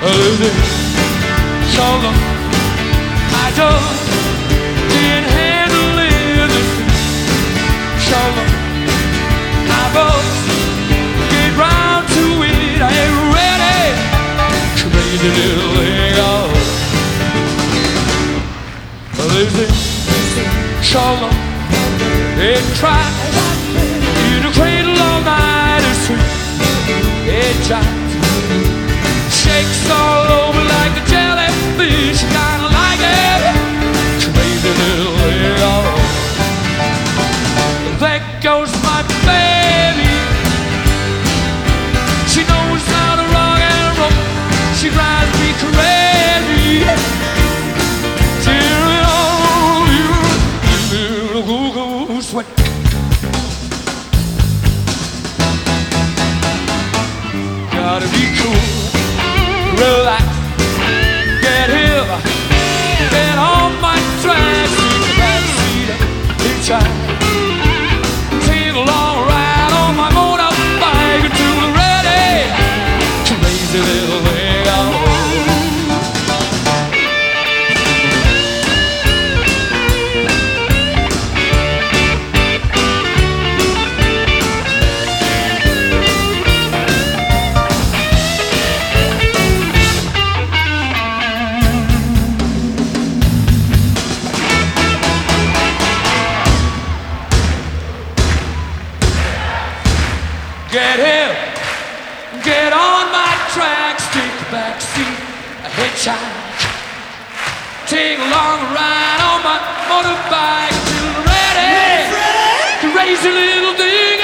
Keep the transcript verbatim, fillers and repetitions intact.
Losing so long, I just can't handle living so long. I must get round to it. I ain't ready. Crazy little thing, oh. Losing so long, it tries in a cradle all night and sweet. It chimes, shakes all over like a jellyfish. Kinda like it, crazy little thing, oh. There goes my baby. She knows how to rock and roll. She drives me crazy. Tearing all you, little goo-goo sweat. Gotta be cool, relax, get here, get on my tracks, take the back seat, hitchhike, take a long ride on my motorbike until we're ready, crazy little thing, oh. Get here, get on my tracks, take a back seat, a hitchhike, take a long ride on my motorbike till we're ready, crazy little thing.